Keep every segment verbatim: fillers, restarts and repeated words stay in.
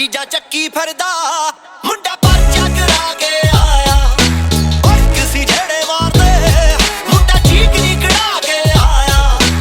चीजा चक्की फिरदा मुंडा परचा करा के आया और किसी झेड़े मारदे मुंडा चीक नी कढ़ा के आया।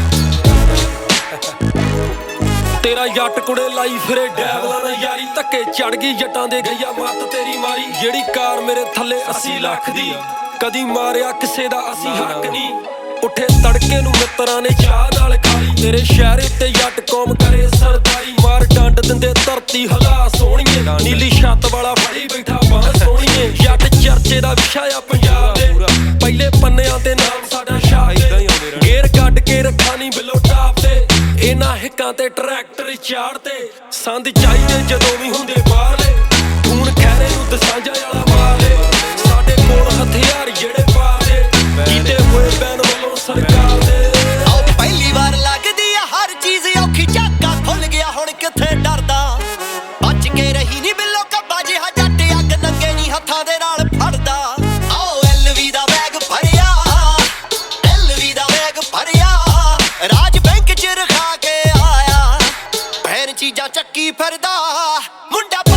तेरा जट कुड़े लाई फिरे डैवला ना यारी धक्के चढ़ गई जटां दे गईया मत तेरी मारी जेड़ी कार मेरे थल्ले अस्सी लख दी कदी मारिया किसे दा असी हक नी उठे तड़के नू मित्तरां ने चाह नाल खाली तेरे शहर उत्ते जट कौम करे सरदारी मार डंड दिंदे धरती हला सोहणीए नीली छत वाला फड़ी बैठा बाह सोहणीए जट चर्चे दा विशा आ पंजाब दे पहले पन्नियां ते नाम साडा छाप दे गेर कढ के रखा नी बिलो टाप ते इन्हां हिक्कां ते ट्रैक्टर चाड़ते संद चाहिए जदों भी हुंदे बाहरले खून खैरे नू दसांजा वाला मार ले साडे कोल हथियार जेड़े पा ले कीते होए बैन वल्लों सरकार दे आओ पहली बार लगदी आ हर चीज औखी झाका खुल गया हुण किथे डरदा बच के रही नी बिल्लो कब्बा जिहा जट अग नंगे नी हत्थां दे नाल फड़दा। आओ एलवी दा बैग भरिया एलवी दा बैग भरिया राज बैंक च रखा के आया भैन चीजा चक्की फिरदा मुंडा